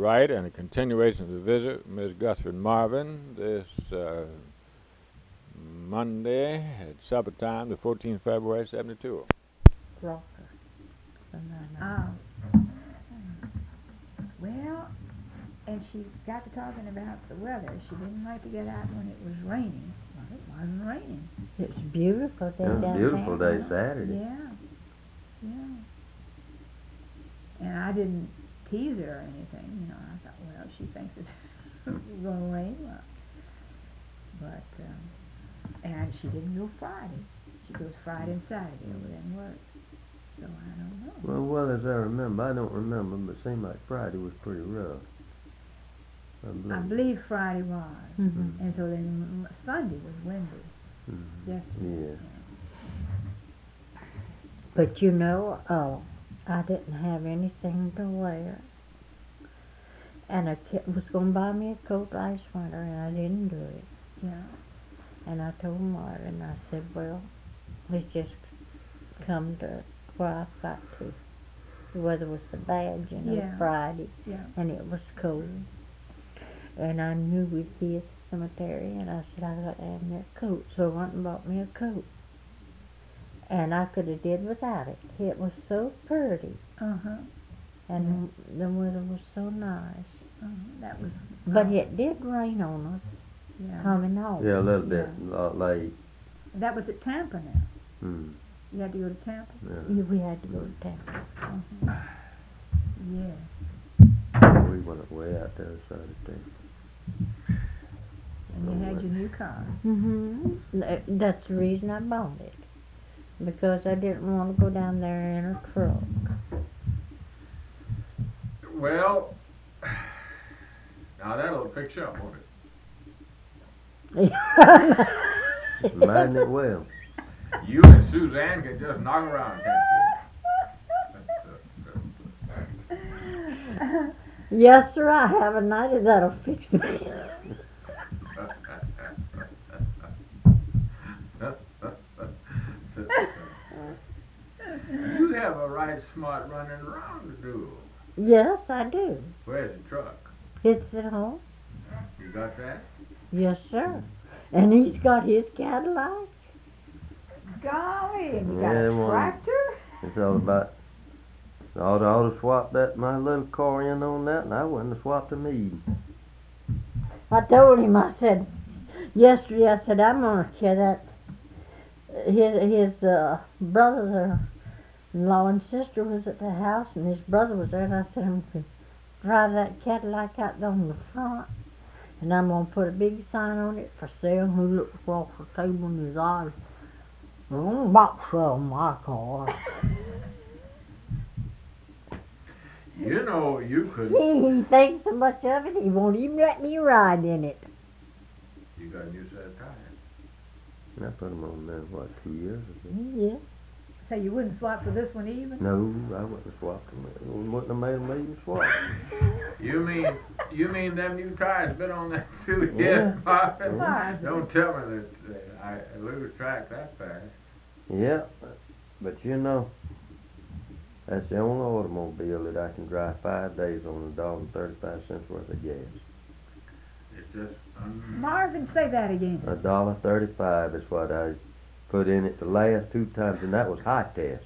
right, and a continuation of the visit with Ms. Guthrie Marvin this Monday at supper time, the 14th of February, 72. Rocker. Well, and she got to talking about the weather. She didn't like to get out when it was raining. Well, it wasn't raining. It's beautiful day It was a beautiful day Saturday. Yeah. And I didn't tease her or anything, you know. I thought, well, she thinks it's going to rain. Well, but, and she didn't go Friday. She goes Friday and Saturday over there and work. So I don't know. Well, as I remember, I don't remember, but it seemed like Friday was pretty rough. I believe Friday was. Mm-hmm. And so then Sunday was windy. Mm-hmm. Yesterday. Yeah. But you know, I didn't have anything to wear. And I was going to buy me a coat last winter, and I didn't do it. Yeah. And I told Martin, I said, well, let's just come to where I've got to. The weather was so bad, you know, Friday, and it was cold. And I knew we'd be at the cemetery, and I said, I got to have me a coat. So I went and bought me a coat. And I could have did without it. It was so pretty. And the weather was so nice. That was. But it did rain on us coming home. Yeah, a little bit, late. That was at Tampa now. Hmm. You had to go to Tampa? Yeah, we had to go to Tampa. Yeah. We went way out there Saturday. And you had your new car. That's the reason I bought it. Because I didn't want to go down there in a truck. Well, now that'll fix you up, won't it? Mind it well. You and Suzanne can just knock around, can't you? Yes, sir, I have a night that'll fix me. You have a right smart running around to do. Yes, I do. Where's the truck? It's at home. You got that? Yes, sir. And he's got his Cadillac. Golly, and you got a tractor? It's all about. I ought to swap my little car in on that, and I wouldn't have swapped a mead. I told him, I said, yesterday, I said, I'm going to carry that. His brother-in-law and sister was at the house, and his brother was there, and I said, I'm going to drive that Cadillac out on the front, and I'm going to put a big sign on it for sale. He looked across the table in his eyes. I'm about to sell my car. You know, you could. He thinks so much of it, he won't even let me ride in it. You got a new set of tires. I put them on there, 2 years ago? Yeah. So you wouldn't swap for this one even? No, I wouldn't have swapped them. Wouldn't have made them even swap. You mean them new tires been on that 2 years, Marvin? Don't tell me that I lose track that fast. Yeah, but you know, that's the only automobile that I can drive 5 days on $1.35 worth of gas. It's just Marvin, say that again. $1.35 is what I put in it the last 2 times, and that was high test.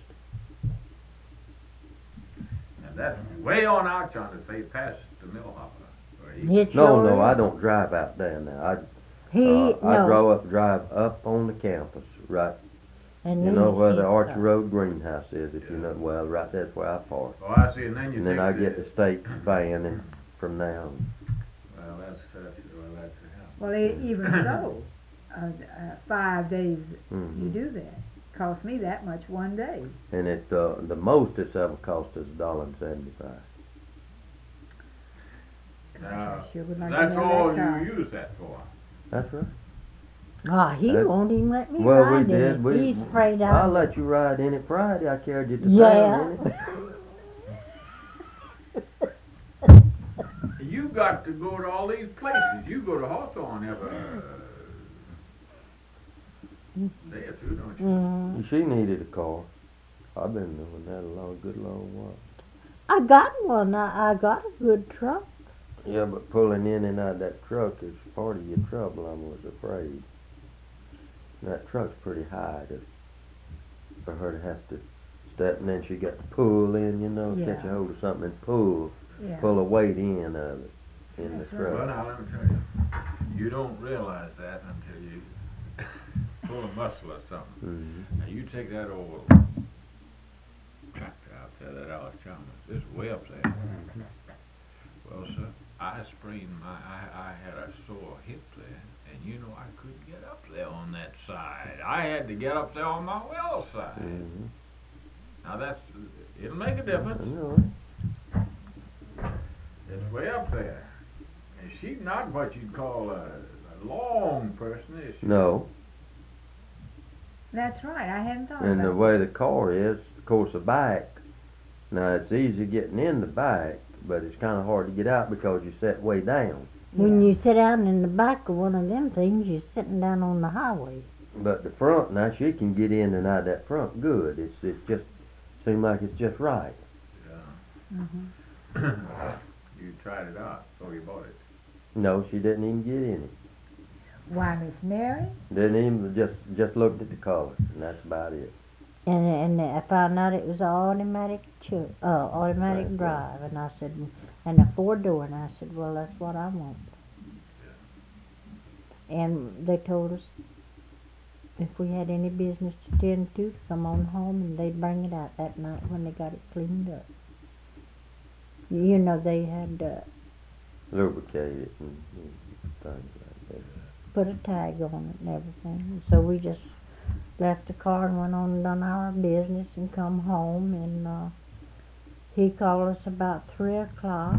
And that's way on out yonder, say past the mill hopper. No, I don't drive out there now. I drive up on the campus, right. And you know where the Archer Road greenhouse is, if you know, well, right there's where I park. Oh, I see, and then I get the state van and from now on. Well, that's Well, even so, 5 days you do that. Cost me that much one day. And it the most it's ever cost is $1.75. Now, that's all you use that for. That's right. He won't even let me ride in it. He's afraid I'll let you ride in it Friday. I carried you to town in it. You got to go to all these places. You go to Hawthorne every day or two, don't you? She needed a car. I've been doing that a good long while. I got one. I got a good truck. Yeah, but pulling in and out of that truck is part of your trouble, I was afraid. That truck's pretty high for her to have to step, and then she got to pull in, catch a hold of something and pull a weight in of it in the truck. Well, now, let me tell you, you don't realize that until you pull a muscle or something. Mm-hmm. Now, you take that old tractor out there, that Alice Chalmers, it's way up there. Mm-hmm. Well, sir, I sprained I had a sore hip there, and I couldn't get up there on that side. I had to get up there on my well side. Mm-hmm. Now it'll make a difference. I know it. It's way up there. And she's not what you'd call a long person, is she? No. That's right, I hadn't thought And about the way the car is, of course, the back. Now it's easy getting in the back, but it's kind of hard to get out because you sit way down. When you sit down in the back of one of them things, you're sitting down on the highway. But the front, now she can get in and out of that front good. It's just seems like it's just right. Yeah. Mm-hmm. You tried it out, so you bought it. No, she didn't even get in it. Why, Miss Mary? Didn't even just looked at the colors, and that's about it. And I found out it was an automatic Right. drive, and I said, and a 4-door, and I said, well, that's what I want. And they told us if we had any business to tend to come on home, and they'd bring it out that night when they got it cleaned up. They had Lubricate it and things like that. put a tag on it and everything. So we just left the car and went on and done our business and come home, and he called us about 3 o'clock,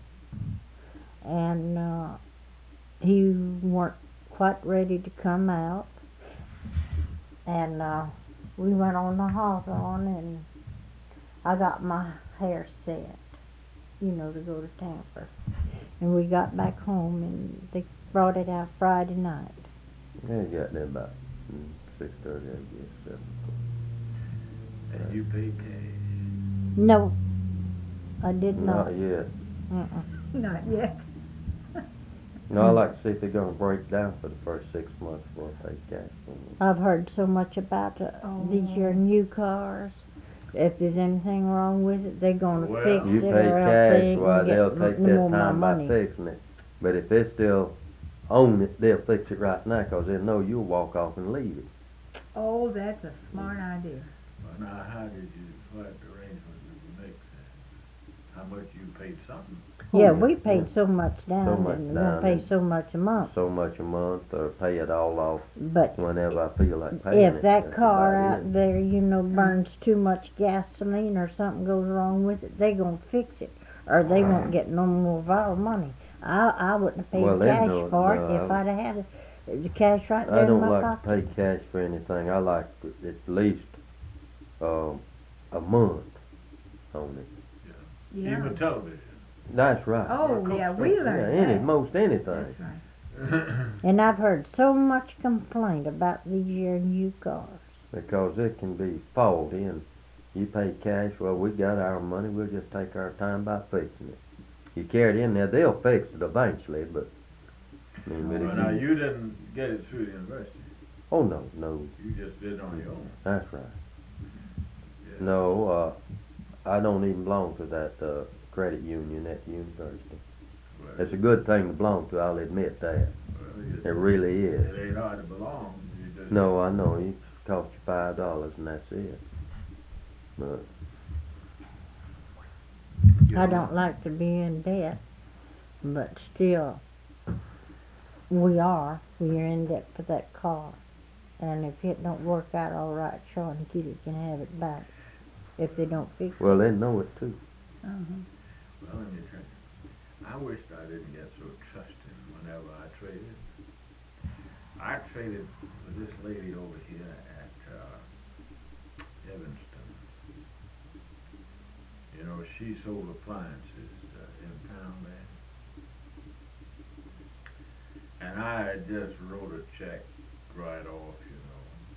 and he weren't quite ready to come out, and we went on the Hawthorne, and I got my hair set, to go to Tampa, and we got back home, and they brought it out Friday night. Yeah, you got there about 6:30, I guess, 7. And you paid cash? No, I did not. Not yet. Not yet. No, I like to see if they're going to break down for the first 6 months before I pay cash for them. I've heard so much about these your new cars. If there's anything wrong with it, they're going to fix You it, pay or else cash, they ain't why gonna they'll get take no their more time by money. fixing it. But if they still own it, they'll fix it right now because they'll know you'll walk off and leave it. Oh, that's a smart idea. Well, now, what arrangement did you make then? How much you paid something? Yeah, we paid so much down, So much and down, we pay and so much a month. So much a month, or pay it all off But whenever I feel like paying it. if that That's car about out it. there, burns too much gasoline or something goes wrong with it, they gonna fix it, or they won't get no more of our money. I wouldn't have paid Well, they cash don't, for it no, if I'd have had the cash right there I in don't my like pocket. to pay cash for anything. I like at least a month on it. Yeah. Even television. That's right. Oh, yeah, we learned that. Most anything. That's right. And I've heard so much complaint about these your new cars. Because it can be faulty, and you pay cash. Well, we got our money. We'll just take our time about fixing it. You carry it in there, they'll fix it eventually. But but Well, now, you didn't get it through the university. oh no. You just did it on your own. That's right. Yeah. No, I don't even belong to that credit union at the university. Well, It's a good thing to belong to, I'll admit that. It really is. It ain't hard to belong. You just No, I know, it costs you $5 and that's it. But get I on. don't like to be in debt, but still, we're in debt for that car. And if it don't work out all right, Sean and Kitty can have it back if they don't fix it. well, they know it too. Uh-huh. Well, let me tell you, I wished I didn't get so trusting whenever I traded. I traded with this lady over here at Evanston. She sold appliances in town there. And I just wrote a check right off,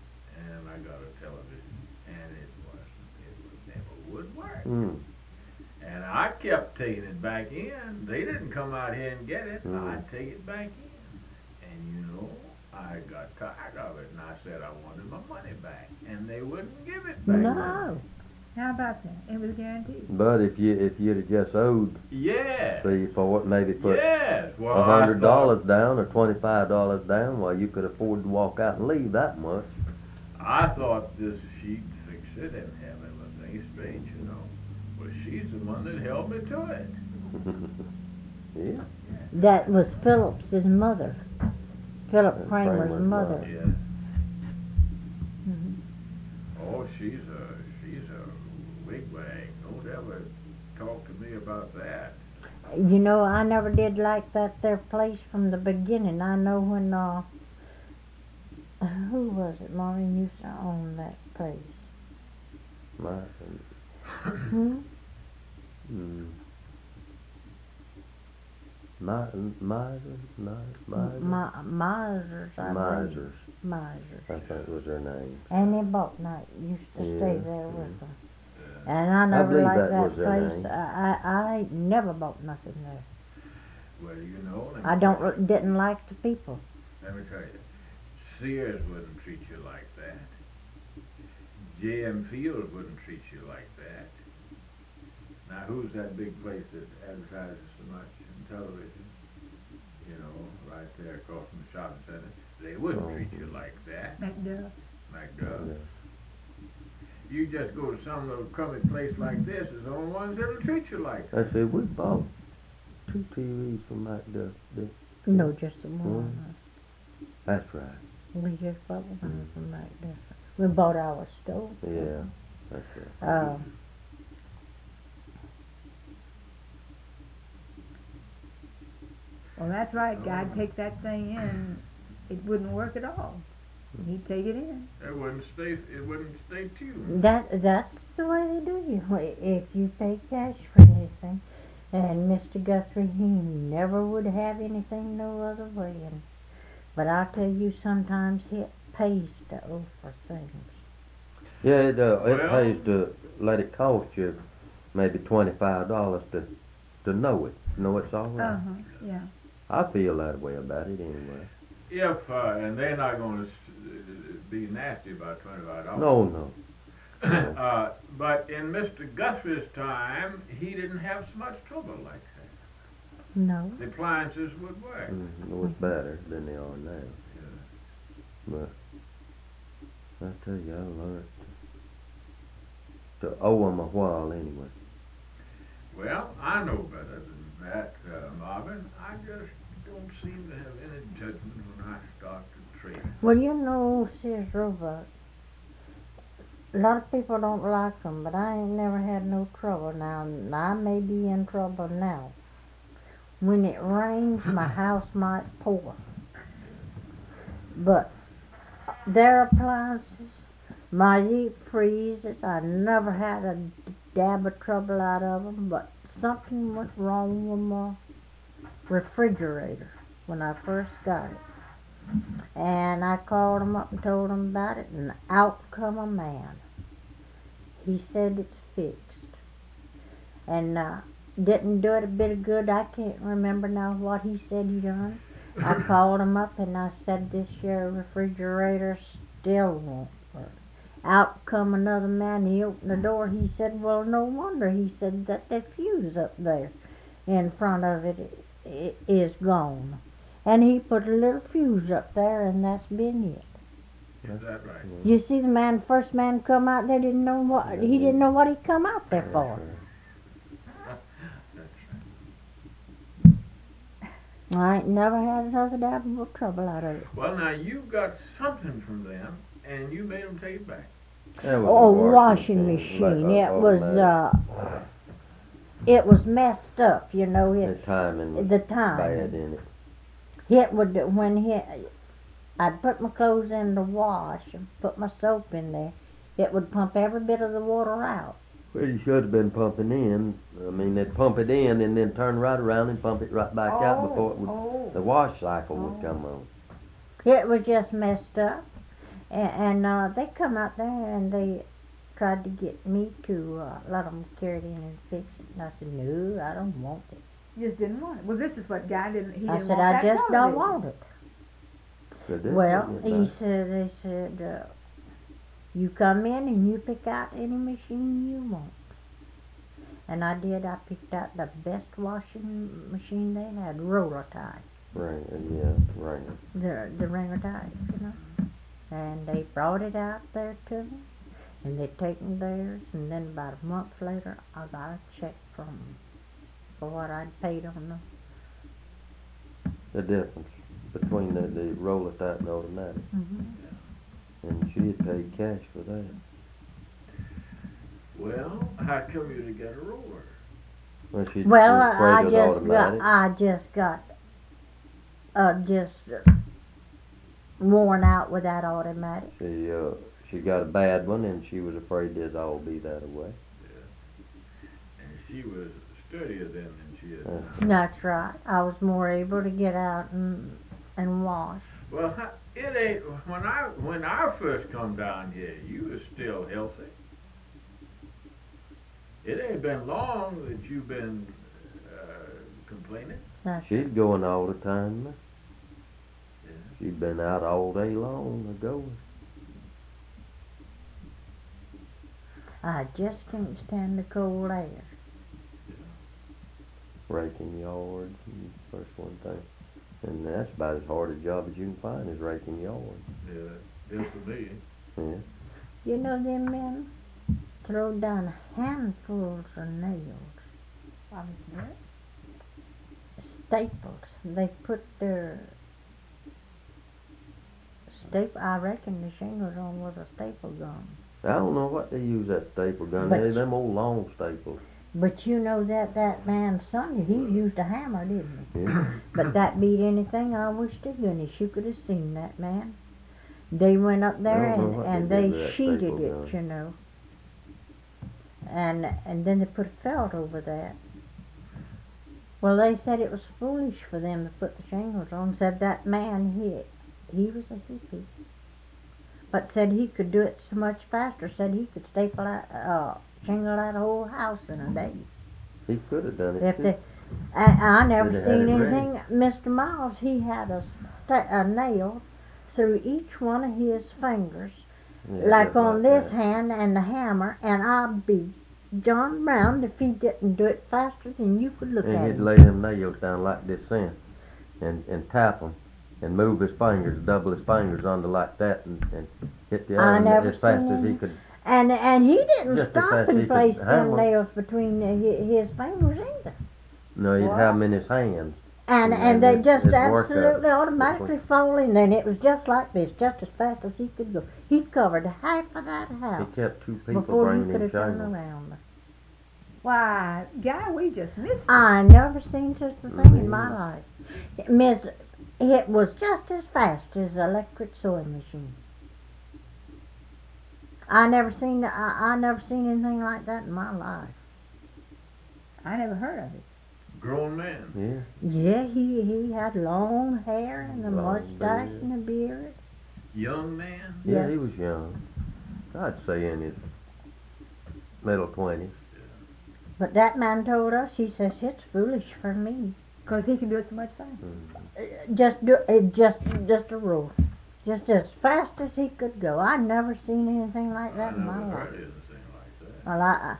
and I got a television, and it never would work. And I kept taking it back in. They didn't come out here and get it. Mm. I'd take it back in. And you know, I got tired of it, and I said I wanted my money back, and they wouldn't give it back. No. How about that? It was guaranteed. But if you'd have just owed, Yes. say, for what, maybe put Yes. Well, I $100 thought, down or $25 down, well, you could afford to walk out and leave that much. I thought this she'd fix it and have everything straight, you know. Well, she's the one that held me to it. Yeah. That was Phillip's mother. Philip That's Kramer's Kramer's mother. Yes. Mhm. Oh, she's a wigwag. Don't ever talk to me about that. You know, I never did like that there place from the beginning. I know when, who was it? Maureen used to own that place. Martin. Hmm? Misers, Misers, I believe. Misers, Misers. I think was her name. Annie Balknight used to stay Yeah, there with yeah. her. And I never believe liked that that was her place. name. I never bought nothing there. Well, you know. let me I tell you. didn't like the people. Let me tell you, Sears wouldn't treat you like that. J.M. Field wouldn't treat you like that. Now, who's that big place that advertises so much in television? You know, right there across from the shopping center. They wouldn't Oh. treat you like that. McDuff. McDuff. Yeah. You just go to some little crummy place like this, is the only ones that'll treat you like that. I said, we bought 2 TVs from McDuff. No, just the one. That's right. We just bought one from right there. We bought our stove. Yeah, that's right. Well, that's right. Guy'd take that thing in. It wouldn't work at all. He'd take it in. It wouldn't stay tuned. That's the way they do you. If you pay cash for anything, and Mr. Guthrie, he never would have anything no other way. But I tell you, sometimes it pays to owe for things. Yeah, it Well- pays to let it cost you maybe $25 to know it. Know it's all right. Yeah. I feel that way about it anyway. If, and they're not gonna be nasty about $25. No. But in Mr. Guthrie's time, he didn't have so much trouble like that. No. The appliances would work. It was better than they are now. Yeah. But I tell you, I learned to owe them a while anyway. Well, I know better than that, Marvin. I just don't seem to have any judgment when I start to trade. Well, you know, Sears Roebuck, a lot of people don't like them, but I ain't never had no trouble. Now, I may be in trouble now. When it rains, my house might pour. But their appliances, my deep freezers, I never had a dab of trouble out of them, but something went wrong with my refrigerator when I first got it. And I called them up and told them about it, and out come a man. He said it's fixed. And didn't do it a bit of good. I can't remember now what he said he done. I called him up and I said, this here refrigerator still won't work. Out come another man. He opened the door. He said, well, no wonder. He said that the fuse up there in front of it is gone. And he put a little fuse up there, and that's been it. Is that right? You see, the first man come out there didn't know he didn't know what he come out there for. That's right. I ain't never had another dab of trouble out of it. Well, now you got something from them, and you made them take it back. Washing machine. It was messed up, you know. The timing was the time. bad in it. I'd put my clothes in the wash and put my soap in there, it would pump every bit of the water out. Well, you should have been pumping in. I mean, they'd pump it in and then turn right around and pump it right back out before the wash cycle would come on. It was just messed up. And they come out there and they tried to get me to let them carry it in and fix it. And I said, no, I don't want it. You just didn't want it. Well, this is what Guy didn't. He I didn't said, want I that just don't television. want it. But this Well, isn't they said, you come in and you pick out any machine you want. And I did. I picked out the best washing machine they had, Roller Tide. Ringer. The Ringer Tide, you know. And they brought it out there to me, and they'd taken theirs, and then about a month later, I got a check from them for what I'd paid on The difference between the roller type and automatic. And she had paid cash for that. Well, how come you to get a roller? Well, she Well, was afraid of automatic. I just got worn out with that automatic. She got a bad one, and she was afraid they'd all be that way. Yeah. And she was sturdier then than she is now. That's right. I was more able to get out and wash. Well, it ain't when I first come down here, you was still healthy. It ain't been long that you've been complaining. She'd going all the time. Yeah. She'd been out all day long ago. I just can't stand the cold air. Raking yards and first one thing. And that's about as hard a job as you can find is raking yards. Yeah, it for me. Yeah. You know them men throw down handfuls of nails. Staples. They put their I reckon the shingles on with a staple gun. I don't know what they use that staple gun. But They're them old long staples. But you know that man's son, he used a hammer, didn't he? Yeah. But that beat anything. I wish to goodness you could have seen that man. They went up there I don't know what and they they did with that sheeted staple it, gun. you know. And then they put a felt over that. Well, they said it was foolish for them to put the shingles on. Said that man, he was a hippie. But said he could do it so much faster. Said he could staple out, shingle out a whole house in a day. He could have done it If too. they, I never They'd have seen had it anything. Mr. Miles, he had a nail through each one of his fingers, Yeah, like just on like this that. hand and the hammer, and I'd be John Brown if he didn't do it faster than you could look And at he'd him. lay them nails down like this then, and tap them, and move his fingers, double his fingers under like that, and hit the I other never as fast seen as he him. could. And he didn't Just as stop fast as and he could place them hammer. nails between his fingers either. No, he'd have them in his hands. And And they it- just it'd work out absolutely automatically fall in there, and it was just like this, just as fast as he could go. He covered half of that He house kept two people before you bringing could him have turned shingles. around. Why, Guy, we just missed it. I never seen such a thing in my Mm. life. It was just as fast as an electric sewing machine. I never seen anything like that in my life. I never heard of it. Grown man. Yeah. Yeah, he had long hair and a Long mustache beard. and a beard. Young man. Yeah, Yeah. he was young. I'd say in his middle 20s. But that man told us, he says, it's foolish for me. Because he can do it so much faster. Just a rule. Just as fast as he could go. I never seen anything like that I in my never life. heard anything like that. Well,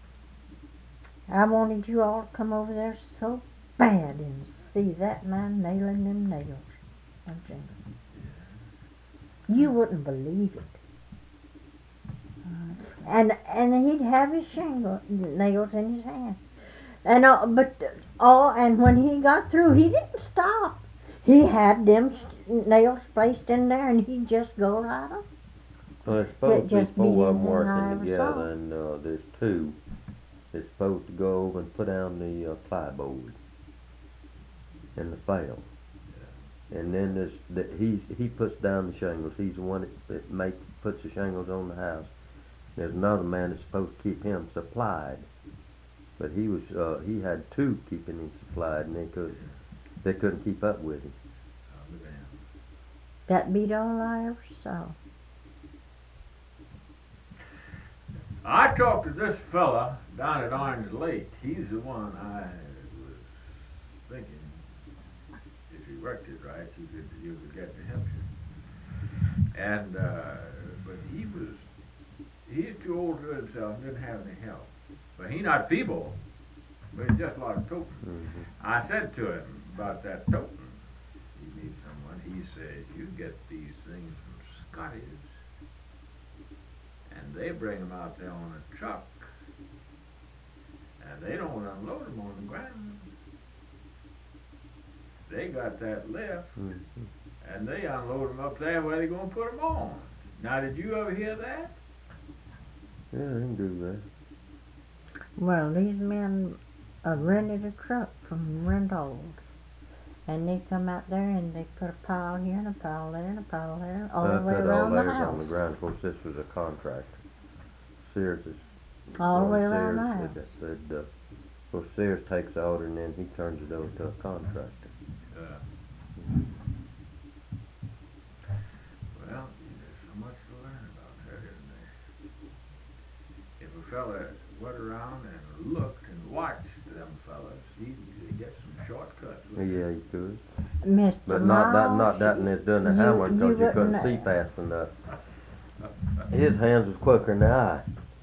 I wanted you all to come over there so bad and see that man nailing them nails. I'm saying. You wouldn't believe it. And he'd have his shingle nails in his hand. And and when he got through, he didn't stop. He had them nails placed in there, and he'd just go right up. Well, there's supposed to be just four beat of them anything I working ever together, saw. and there's two. They're supposed to go over and put down the plyboard and the felt. And then he puts down the shingles. He's the one that puts the shingles on the house. There's another man that's supposed to keep him supplied, but he had two keeping him supplied, and they couldn't keep up with him. Oh, man. That beat all I ever saw. I talked to this fella down at Orange Lake. He's the one I was thinking, if you worked it right, you could get to help you. And but he's too old to himself and didn't have any help. But he not feeble, but he's just a lot of toting. Mm-hmm. I said to him about that toting. You need someone. He said, you get these things from Scotty's, and they bring them out there on a truck, and they don't unload them on the ground. They got that lift, and they unload them up there where they're going to put them on. Now, did you ever hear that? Yeah, they can do that. Well, these men rented a truck from Rentals, and they come out there and they put a pile here and a pile there and a pile there, all the way around the house. On the ground. Of course, this was a contractor. Sears is all the way around the house. Of course, Sears takes the order and then he turns it over to a contractor. Well, there's so much to learn about that, isn't there? If a fella went around and looked and watched them fellas, he'd get some shortcuts. Yeah, he could. Mr. But Miles, not that and it's doing the hammer because you couldn't see fast enough. His hands was quicker than I.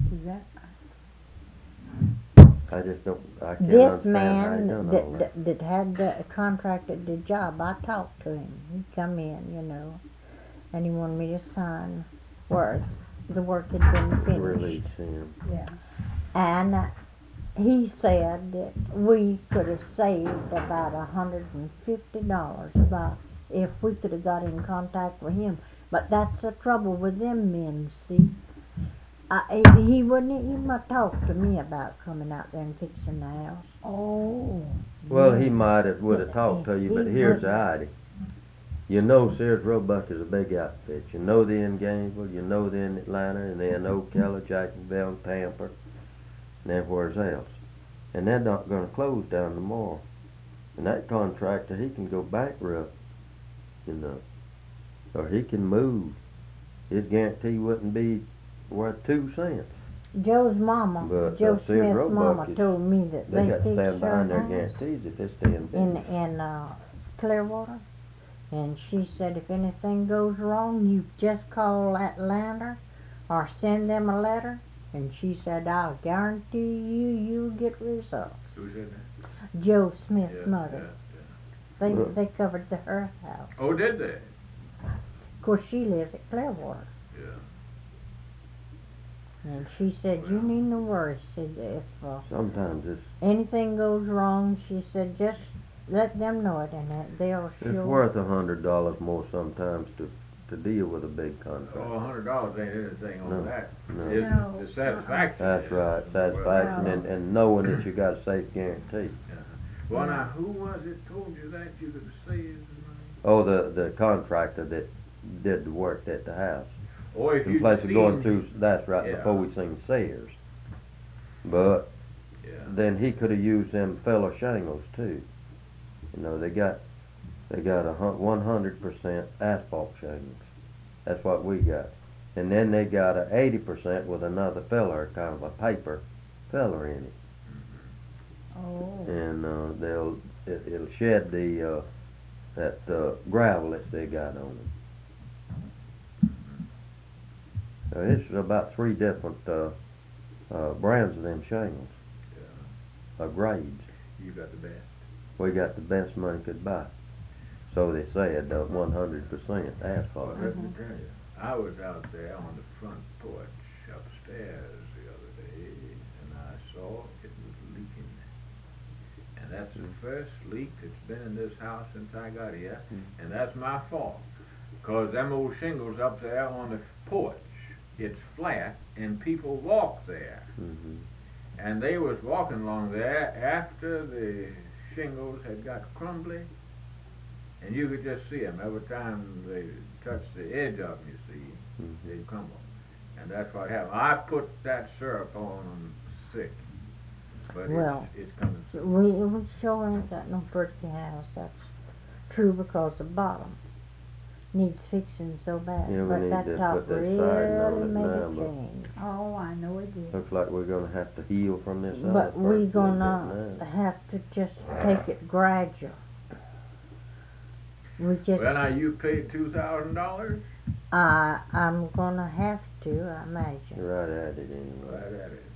I just don't. I can't this understand man how he done all that. that had the contracted the job, I talked to him. He come in, you know, and he wanted me to sign where the work had been finished. Release him. Yeah. And he said that we could have saved about $150 by if we could have got in contact with him. But that's the trouble with them men, see. He wouldn't even talk to me about coming out there and fixing the house. Oh. Well, he would have talked to you, but here's the idea. You know Sears Roebuck is a big outfit. You know they're in Gainesville, you know they're in Atlanta, and they're in Ocala, Jacksonville, and Pampa, and everywhere else. And they're not going to close down tomorrow. And that contractor, he can go bankrupt, you know, or he can move. His guarantee wouldn't be worth 2 cents. Joe's mama, But, Joe Sears Smith's Roebuck mama is- told me that They got to fixed stand behind her their house guarantees if they stay in business. in Clearwater, and she said if anything goes wrong, you just call Atlanta or send them a letter, and she said I'll guarantee you'll get results. Who said that? Joe Smith's Yeah, mother. yeah. They covered her house. Oh, did they? Of course, she lives at Clearwater. Yeah. And she said, you need no worry. She said, if Sometimes anything goes wrong, she said, just let them know it, and they'll it's sure. worth $100 more sometimes to deal with a big contract. Oh, $100 ain't anything on No, that. no. It's No. the satisfaction. That's right, satisfaction and knowing that you got a safe guarantee. Well, now, who was it told you that you could save the money? Oh, the contractor that did the work at the house. Or if In you place of going seen, through, that's right, Yeah. before we seen Sears. But yeah. then he could have used them fellow shingles too. You know, they got 100% asphalt shingles. That's what we got. And then they got a 80% with another filler, kind of a paper filler in it. Oh. And it'll shed the that gravel that they got on them. This is about 3 different brands of them shingles, Yeah. grades. You got the best. We got the best money could buy. So they said 100% Well, asphalt. let me tell you, I was out there on the front porch upstairs the other day, and I saw it was leaking. And that's the first leak that's been in this house since I got here, and that's my fault. 'Cause them old shingles up there on the porch, it's flat, and people walk there. Mm-hmm. And they was walking along there after the shingles had got crumbly, and you could just see them every time they touched the edge of them, you see, they'd crumble. And that's what happened. I put that syrup on them sick, but it's coming soon. We sure ain't got no birthday house, that's true, because the bottom needs fixing so bad, Yeah, we but need that to top put that siding on really it made now, a but- change. Oh, I know it did. Looks like we're gonna have to heal from this other But first we little bit gonna now. have to just take it gradual. We just, Well, now you paid $2,000? I'm gonna have to, I imagine. Right at it anyway. Right at it.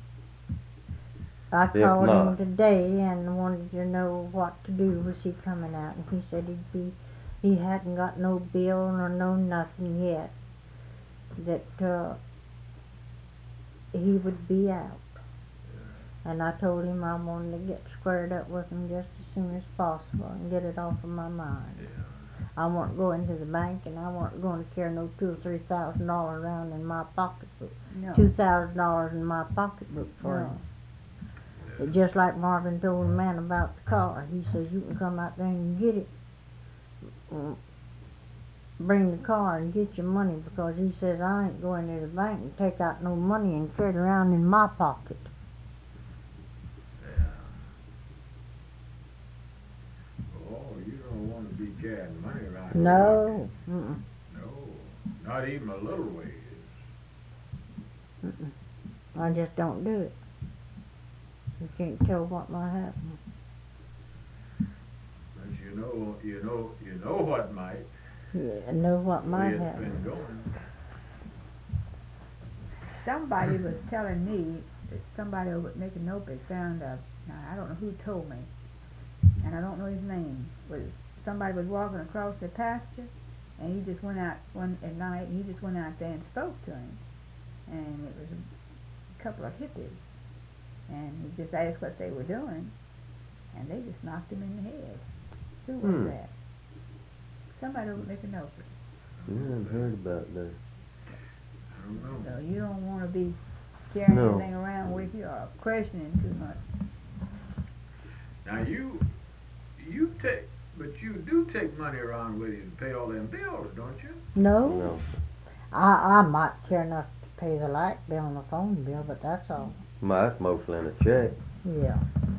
I If called not- him today and wanted to know what to do. Was he coming out? And he said he hadn't got no bill nor no nothing yet. That he would be out. And I told him I wanted to get squared up with him just as soon as possible and get it off of my mind. Yeah. I wasn't going to the bank, and I wasn't going to carry no $2,000 or $3,000 around in my pocketbook. No. $2,000 in my pocketbook for No. him. But just like Marvin told the man about the car, he says you can come out there and get it. Bring the car and get your money, because he says I ain't going to the bank and take out no money and carry it around in my pocket. Yeah. Oh, you don't want to be carrying money around. No. Mm-mm. No, not even a little ways. Mm-mm. I just don't do it. You can't tell what might happen. But you know what might. Yeah, I know what might It's happen. been going. Somebody was telling me that somebody over at Micanopy found now I don't know who told me, and I don't know his name, but somebody was walking across the pasture, and he just went out one at night, and he just went out there and spoke to him, and it was a couple of hippies, and he just asked what they were doing, and they just knocked him in the head. Who was that? Somebody over at Micanopy. Yeah, I've heard about that. I don't know. So you don't want to be carrying No. anything around with you or questioning too much. Now you do take money around with you to pay all them bills, don't you? No. No. I might care enough to pay the light bill and the phone bill, but that's all. That's mostly in a check. Yeah.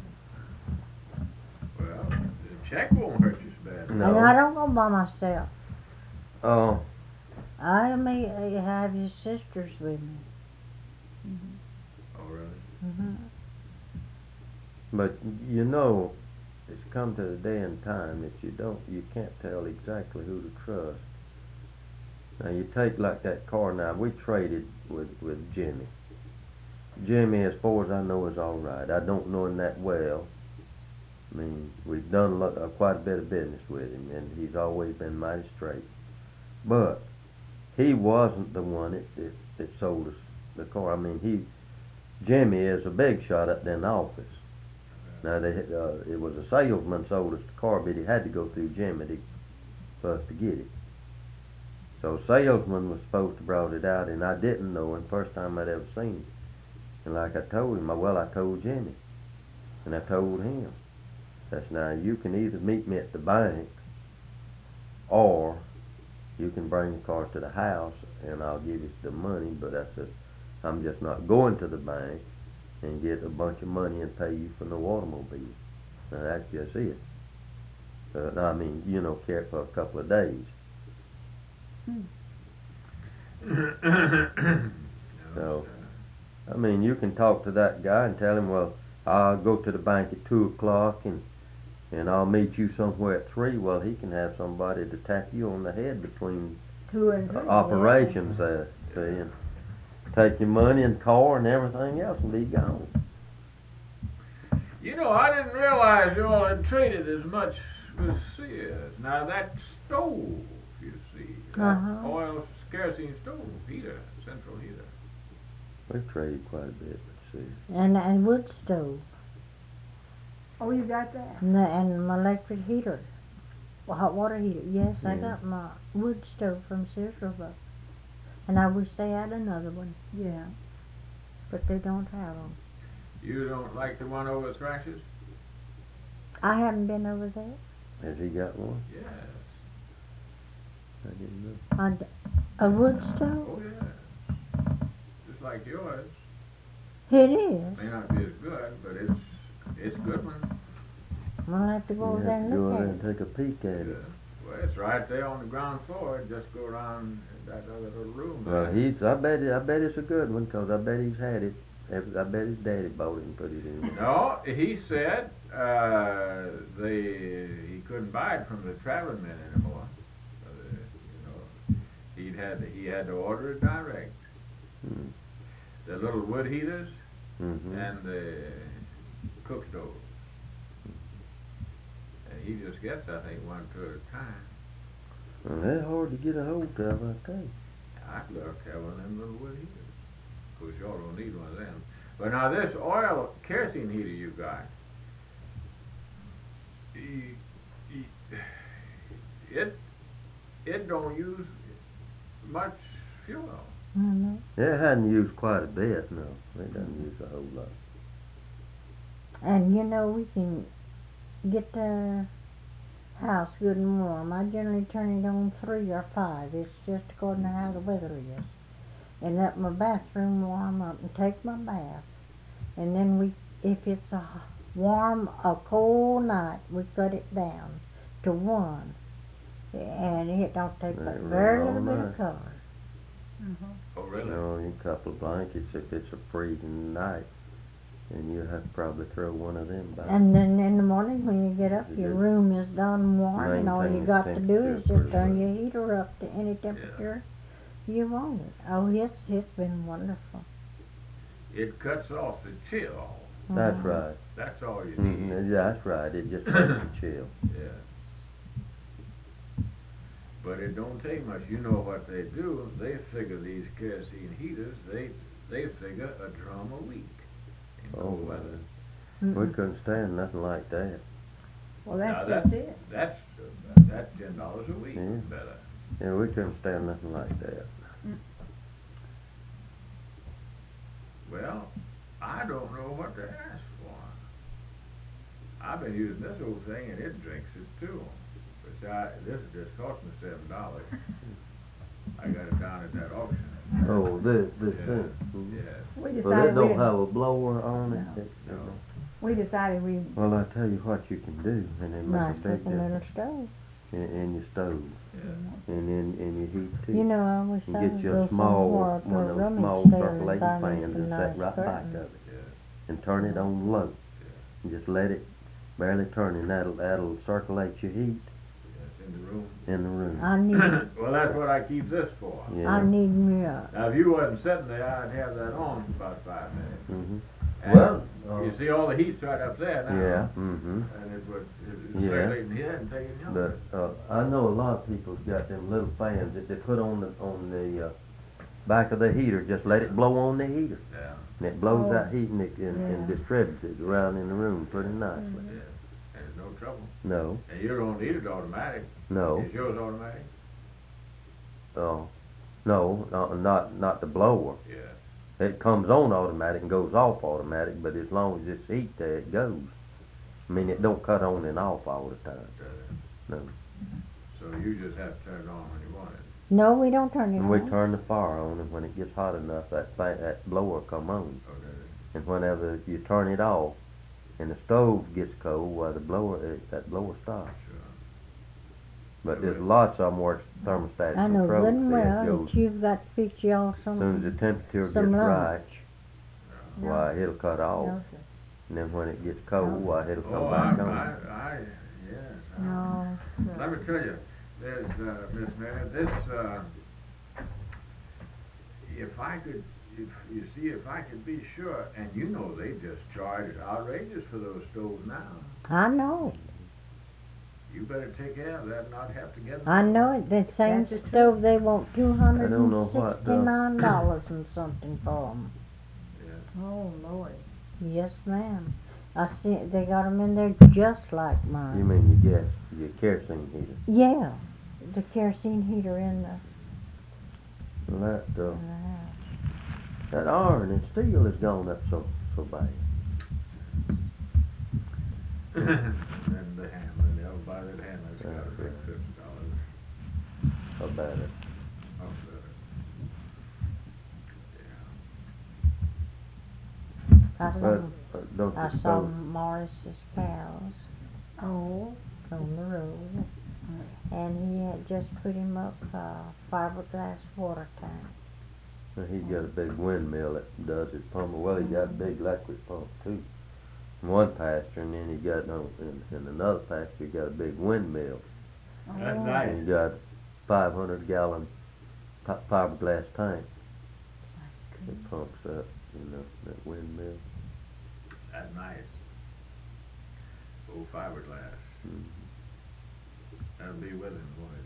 Well, the check won't hurt you so bad. No. And I don't go by myself. Oh, I may have your sisters with me. Mm-hmm. Oh, really? Mhm. but you know, it's come to the day and time that you can't tell exactly who to trust. Now you take like that car now, we traded with Jimmy. Jimmy, as far as I know, is all right. I don't know him that well. I mean, we've done quite a bit of business with him, and he's always been mighty straight. But he wasn't the one that sold us the car. I mean, Jimmy is a big shot up there in the office. Now, it was a salesman sold us the car, but he had to go through Jimmy for us to get it. So salesman was supposed to brought it out, and I didn't know him. First time I'd ever seen him. And like I told him, I told Jimmy, and I told him, that's now you can either meet me at the bank, or you can bring the car to the house, and I'll give you the money. But I'm just not going to the bank and get a bunch of money and pay you for no automobile. Now that's just it. I mean, care it for a couple of days. So, I mean, you can talk to that guy and tell him, well, I'll go to the bank at 2 o'clock and I'll meet you somewhere at 3. Well, he can have somebody to tap you on the head between 2 and 3. operations there, see, and take your money and car and everything else and be gone. I didn't realize you all had traded as much with Sears. Now that stove, you see, that oil kerosene stove, central heater. We've traded quite a bit, let's see. And wood stove. Oh, you got that? And my electric heater. Hot water heater. Yes, I Yeah. got my wood stove from Sears Roebuck. And I wish they had another one, Yeah. but they don't have them. You don't like the one over Thrasher's? I haven't been over there. Has he got one? Yes. I didn't know. A wood stove? Oh, yeah. Just like yours. It is. May not be as good, but it's a good one. I'll have to go over You there have and to go look there at and it. take a peek at it. Well, it's right there on the ground floor. Just go around that other little room. Well, I bet it's a good one, 'cause I bet he's had it. I bet his daddy bought it and put it in there. No, he said he couldn't buy it from the traveling men anymore. He had to order it direct. Hmm. The little wood heaters Mm-hmm. and the cook stove. And he just gets, I think, one, two at a time. Well, they're hard to get a hold of, I think. I'd love to have one of them little wood heaters. Of course, y'all don't need one of them. But now this oil kerosene heater you got, it don't use much fuel. Mm-hmm. It hadn't used quite a bit, no. It doesn't use a whole lot. And you know, we can get the house good and warm. I generally turn it on 3 or 5. It's just according to how the weather is. And let my bathroom warm up and take my bath. And then if it's a cold night, we cut it down to 1. And it don't take but very little bit of color. Oh, really? You know, a couple of blankets if it's a freezing night. And you have to probably throw one of them back. And then in the morning when you get up, your Just room is done warm, and all you maintain got the to do is temperature just turn pretty your heater up to any temperature you want it. Oh, it's been wonderful. It cuts off the chill. That's Mhm. right. That's all you need. Mm-hmm. Yeah, that's right. It just makes you chill. Yeah. But it don't take much. You know what they do? They figure these kerosene heaters, they figure a drum a week in cold weather. We couldn't stand nothing like that. Well, Now that's it. That's $10 a week. Yeah. Better. Yeah, we couldn't stand nothing like that. Well, I don't know what to ask for. I've been using this old thing and it drinks it too. This just cost me $7. I got it down at that auction. Oh, this Yeah. thing. Mm-hmm. Yeah. We Well, decided it don't have a blower on it. No. No. we decided we Well, I tell you what you can do, and it Nice makes a big looking little difference stove. in your stove Yeah. and in your heat too. You know, I wish You I get would you go a small somewhere to one a of those rummage small sale and circulating buy me fans some and set nice right back curtains. of it Yeah. and turn it on low. And just let it barely turn, and that'll circulate your heat Yes, in the room. in the room. I need Well, that's what I keep this for. Yeah. I need me a Now, if you wasn't sitting there, I'd have that on for about 5 minutes. Mhm. And Well, you see all the heat's right up there now. yeah. Mhm. And it was Yeah. circulating here and taking you But I know a lot of people's got them little fans that they put on the back of the heater. Just let it blow on the heater, Yeah. and it blows Oh, that heat and and yeah. distributes it around in the room pretty nicely. Yeah. And it's no trouble. No, And you don't need it automatic. no, Is yours automatic? no, not the blower. Yeah. It comes on automatic and goes off automatic, but as long as it's heat there, it goes. I mean, it don't cut on and off all the time. No. So you just have to turn it on when you want it. No, we don't turn it And on. we turn the fire on, and when it gets hot enough, that blower come on. Oh, does it? And whenever you turn it off, and the stove gets cold, well, that blower stops. Sure. But there's lots of them where it's thermostatic I know control. good and so it well goes- that you've got to fix y'all as soon as the some temperature some gets lunch. right, Yeah. why, it'll cut off. No, sir. And then when it gets cold, why, it'll come Oh, back yes. No, Let sir. me tell you, there's, Miss Mary, this, if I could be sure, and you know they just charge outrageous for those stoves now. I know it. You better take care of that and not have to get them. I know it. The same That's the truth. stove they want $269 and something for 'em. Yeah. Oh, Lord. Yes, ma'am. I see they got 'em in there just like mine. You mean your kerosene heater? Yeah, the kerosene heater in the Well, house. that iron and steel has gone up so bad. And the hammer, they'll buy that hammer, it's got a big That's $50 About it. off of it. Yeah. I But saw, don't I you saw suppose? Morris's cows Oh, on the road. and he had just put him up fiberglass water tank. Well, he's got a big windmill that does his pumping. Well, he got a big electric pump too. In one pasture, and then he got in another pasture, he got a big windmill. That's nice. And he got 500-gallon fiberglass tank. It pumps up, that windmill. That's nice. Old fiberglass. Mm-hmm. That'll be with him, won't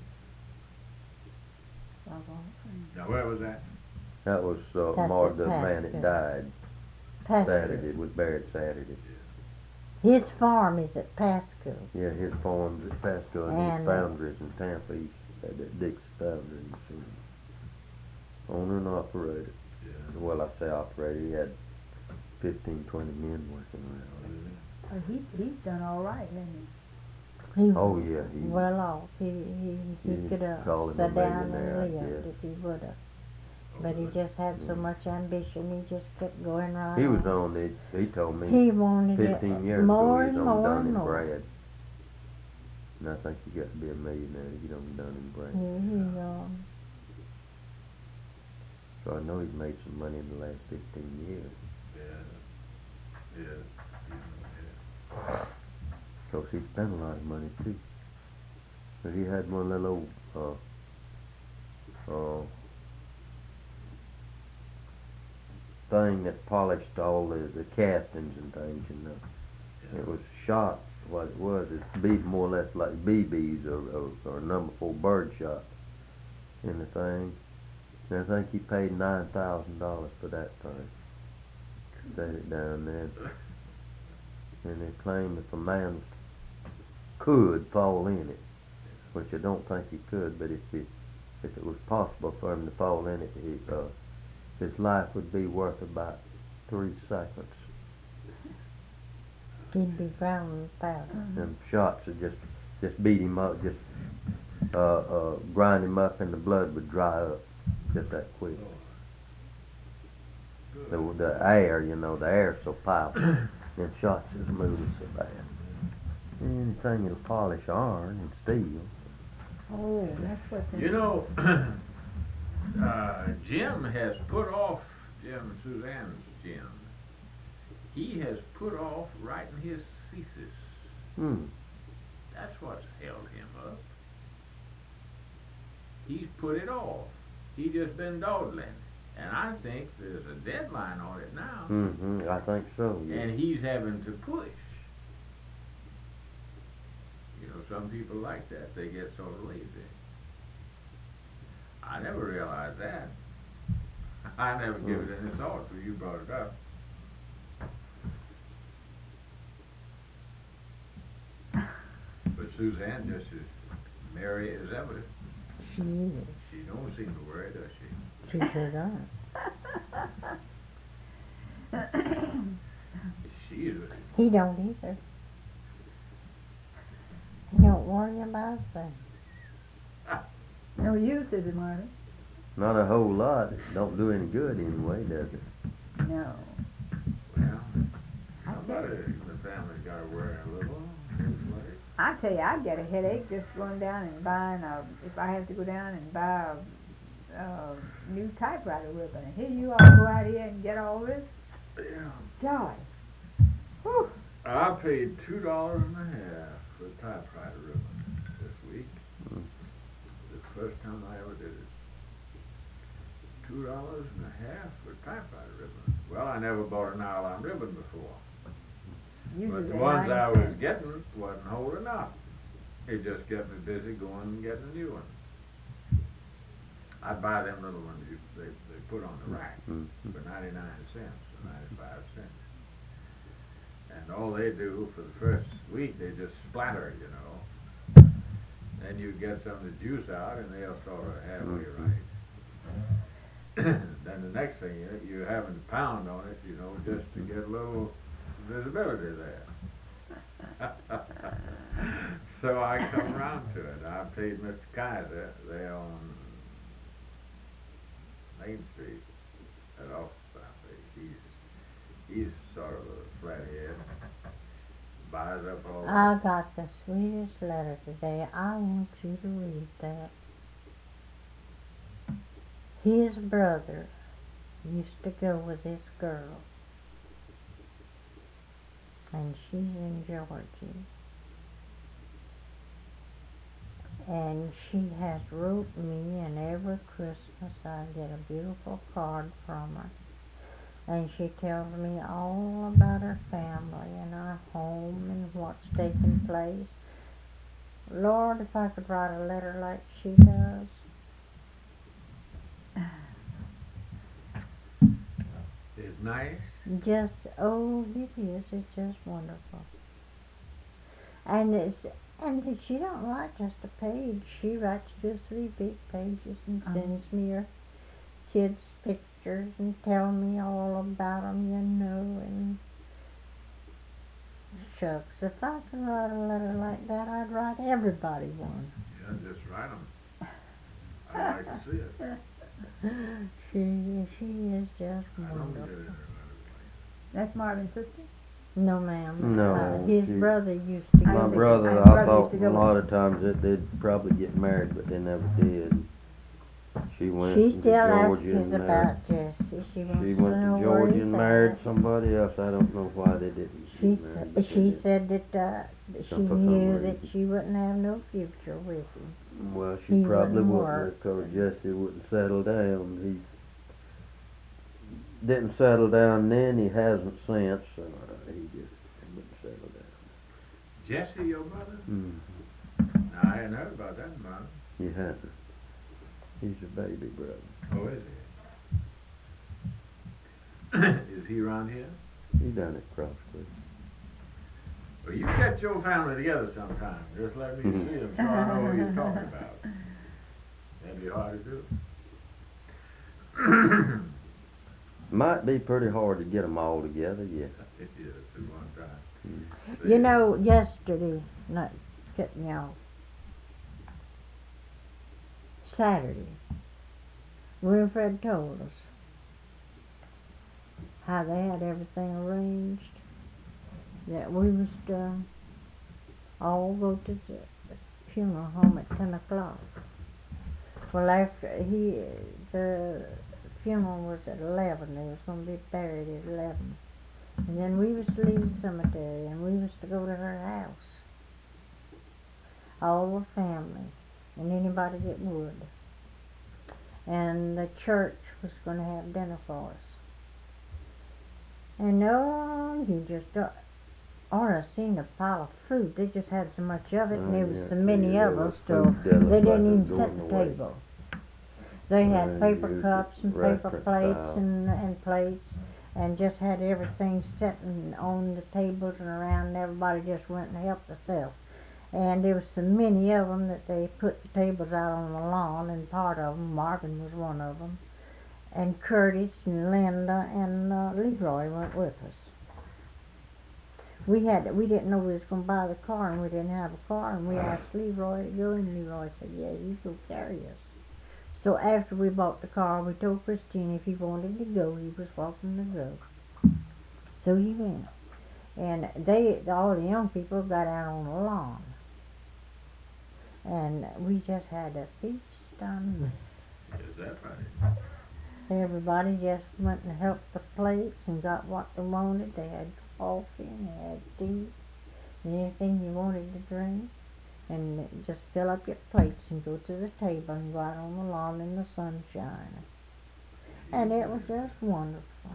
it? Mm-hmm. Now, where was that? That was That's the the man that died Saturday, was buried Saturday. His farm is at Pasco. Yeah, his farm's at Pasco, and his foundry's in Tampa. He's at that Dixie Foundry. Owner and operator. Yeah. Well, I say operator. He had 15, 20 men working around. Oh, he's done all right, hasn't he? He Oh yeah, he well off. He could have sat down and lived if he would have. But he just had so much ambition, he just kept going right He was on. on it. He told me He wanted 15 it years more ago he and was on more Dun and and more. Brad. And I think he got to be a millionaire to get on Dun and Brad. So I know he's made some money in the last 15 years. Yeah. Yeah. Of course, he spent a lot of money too. But he had one little thing that polished all the castings and things, Yeah. It was shot. What it was, it's more or less like BBs or number 4 bird shot in the thing. And I think he paid $9,000 for that thing. Set it down there. And they claim if a man could fall in it, which I don't think he could, but if it was possible for him to fall in it, his life would be worth about 3 seconds. He'd be drowning fast. Them shots would just beat him up, just grind him up, and the blood would dry up just that quick. The air, the air's so powerful. Them shots just move so fast. Anything that'll polish iron and steel. Oh, that's what they... Jim has put off, Suzanne's Jim, he has put off writing his thesis. That's what's held him up. He's put it off. He's just been dawdling. And I think there's a deadline on it now. I think so, yeah. And he's having to push. Some people like that. They get sort of lazy. I never realized that. I never give it any thought till you brought it up. But Suzanne just as merry as ever. She is. She don't seem to worry, does she? She sure don't. She is. He don't either. He don't worry about a thing. No use, is it, Marvin? Not a whole lot. It don't do any good anyway, does it? No. Well, somebody in the family's got to worry a little. I tell you, I get a headache just going down and buying if I have to go down and buy a new typewriter ribbon. And here you all go out here and get all this. Yeah. God. Whew. I paid $2.50 for a typewriter ribbon this week. The first time I ever did it. $2.50 for a typewriter ribbon. Well, I never bought a nylon ribbon before. Usually But the ones I was getting wasn't holding up. It just kept me busy going and getting a new one. I'd buy them little ones they put on the rack for 99 cents or 95 cents. And all they do for the first week, they just splatter, Then you get some of the juice out and they'll sort of halfway right. Then the next thing, you're having to pound on it, just to get a little visibility there. So I come around to it. I paid Mr. Kaiser there on Main Street at Office Street. He's sort of a flathead. buys up all that. I got the sweetest letter today. I want you to read that. His brother used to go with this girl, and she's in Georgia. And she has wrote me, and every Christmas I get a beautiful card from her. And she tells me all about her family and our home and what's taking place. Lord, if I could write a letter like she does. It's nice. Just, oh, it is. It's just wonderful. And she don't write just a page. She writes 2 or 3 big pages and sends me her kids' pictures and tell me all about them, you know. And shucks, if I could write a letter like that, I'd write everybody one. Yeah, just write them. I'd like to see it. She is just I don't get wonderful. it. That's Marvin's sister? No, ma'am. No, his she- brother used to I My think brother, my I brother thought used to a go lot of times that they'd probably get married, but they never did. She went She to still Georgia asks and married. about Jesse. She wants She to went know to where Georgia he's and at. married somebody else. I don't know why they didn't She get married. but they she did. said that she For some knew that reason. she wouldn't have no future with him. Well, he she probably wouldn't wouldn't work. because Jesse wouldn't settle down. He didn't settle down then. He hasn't since. He just wouldn't settle down. Jesse, your brother? Mm-hmm. Now, I hadn't heard about that, man. You hadn't. He's your baby brother. Oh, is he? Is he around here? He done it Cross Creek. Well, you get your family together sometime. Just let me see him so I know what you're talking about. That'd be hard to do. Might be pretty hard to get them all together, yes. It is at one time. Mm. You know, yesterday, not cutting you off, Saturday, Winifred told us how they had everything arranged, that we was to all go to the funeral home at 10 o'clock. Well, after the funeral was at 11, they was going to be buried at 11. And then we was to leave the cemetery, and we was to go to her house. All the family, and anybody that would. And the church was going to have dinner for us. And no, you just ought to have seen a pile of food. They just had so much of it, and there was so many of us, so they didn't even set the table. They had paper cups and paper plates and plates, and just had everything sitting on the tables and around, and everybody just went and helped themselves. And there was so many of them that they put the tables out on the lawn, and part of them, Marvin was one of them, and Curtis and Linda and Leroy went with us. We didn't know we was going to buy the car, and we didn't have a car, and we asked Leroy to go, and Leroy said, yeah, you go carry us. So after we bought the car, we told Christine if he wanted to go, he was welcome to go. So he went. And all the young people got out on the lawn. And we just had a feast on. Is that right? Everybody just went and helped the plates and got what they wanted. They had coffee and they had tea and anything you wanted to drink. And just fill up your plates and go to the table and go out on the lawn in the sunshine. And it was just wonderful.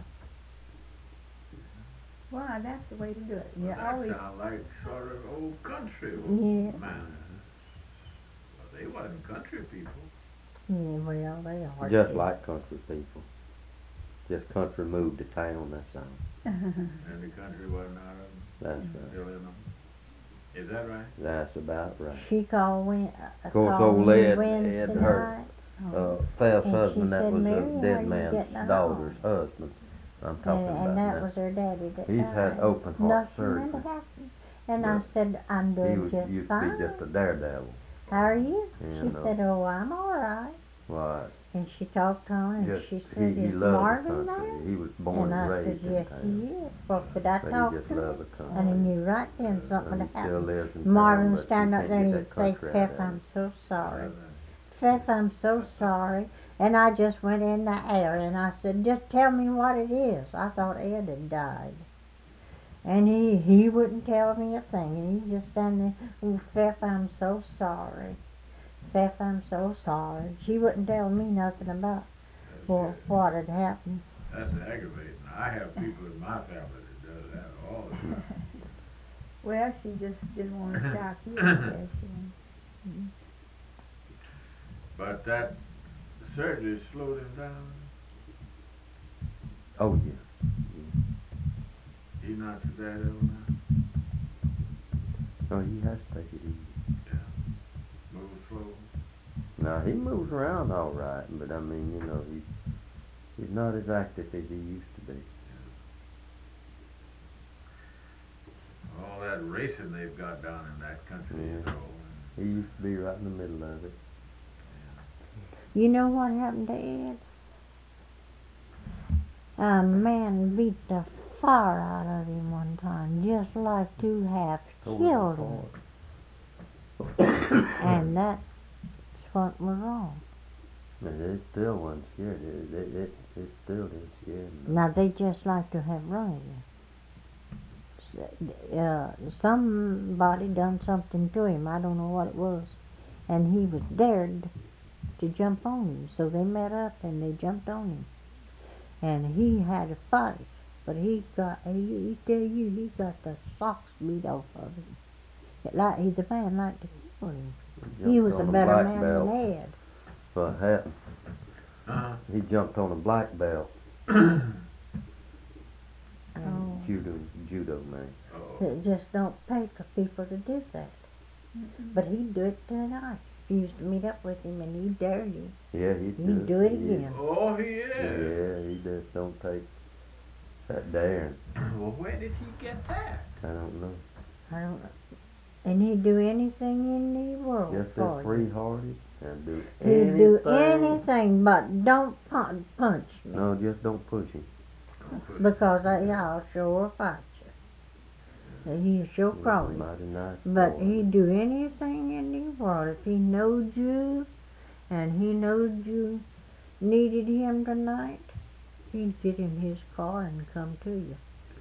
Well, that's the way to do it. Well, You that always sound like sort of old country Yeah. manners. Well, they wasn't country people. Yeah, well, they are. Just too. like country people. Just country moved to town, that's all. And the country wasn't out of them. That's right. Still in them. Is that right? That's about right. She called Of course, called old me Ed, Wednesday her night. Fal's And she husband, that said, was "Mary, a how are dead you man's getting daughter's along?" husband. I'm talking about And that now. was her daddy that He's died. had open heart Nothing surgery. had happened. And But I said, I'm He doing was just used to fine. be just a daredevil. How are you? Yeah, She no. said, oh, I'm all right. Right. And she talked to him, and Yes, she said, he "Is loved the Marvin country. there?" He was born And and I said, raised in "Yes, town. he is." Well, could I But talk he just to loved him? the country. And he knew right then something he had still happened. lives in Marvin town, was but standing you up there and can't he get would that say, country out "Pep, of I'm him. so sorry. Pep, I'm so sorry." And I just went in the air and I said, "Just tell me what it is." I thought Ed had died. And he wouldn't tell me a thing. And he just standing there, "Oh, Pep, I'm so sorry. Pep, I'm so sorry." She wouldn't tell me nothing about what had happened. That's aggravating. I have people in my family that does that all the time. Well, she just didn't want to shock you, I guess. But that surgery slowed him down. Oh, yeah. He's not too bad ill now. No, he has to take it easy. Yeah. Move slow. Now, he moves around all right, but I mean, you know, he's not as active as he used to be. All that racing they've got down in that country, Yeah. you know. He used to be right in the middle of it. You know what happened to Ed? A man beat the fire out of him one time, just like to have killed him. And that's what was wrong. And it still wasn't scared. It still didn't scare him. Now they just like to have run him. Somebody done something to him. I don't know what it was, and he was dared to jump on him. So they met up and they jumped on him, and he had a fight. But he got the socks beat off of him. The man liked to kill him. He was a better man than Ed. What happened? He jumped on a black belt. Judo man. It just don't pay for people to do that. But he'd do it tonight. He used to meet up with him and he'd dare you. Yeah, he'd do it again. Oh, he is. Yeah, he just don't take that daring. Well, where did he get that? I don't know. And he'd do anything in the world Just for as you. free-hearted and do He'd anything. do anything but don't punch me. No, just don't push him. Because I'll sure fight you. He'll sure crawl you. Mighty nice But boy. he'd do anything in the world. If he knowed you and he knowed you needed him tonight, he'd get in his car and come to you.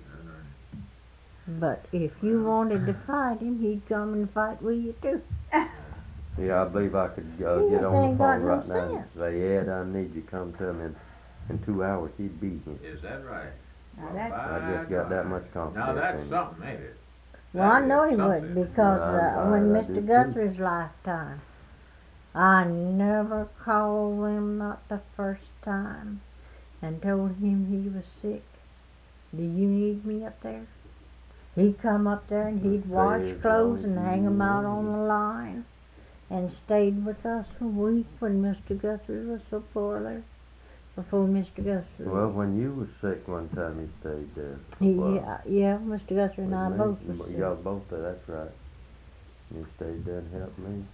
But if you wanted to fight him, he'd come and fight with you too. Yeah, I believe I could get on the phone right now and say, Ed, I need you to come to me in 2 hours. He'd beat me. Is that right? Now that's, I just got that much confidence. Now that's in him. something, ain't it? Well, I know he would, because when I Mr. do too. Guthrie's lifetime, I never called him, not the first time, and told him he was sick. Do you need me up there? He'd come up there and he'd wash clothes and hang them out on the line, and stayed with us a week when Mr. Guthrie was so poorly. Before Mr. Guthrie. Well, when you was sick one time, he stayed there. Yeah, Mr. Guthrie and I both was sick. Y'all both there, that's right. You stayed there and helped me.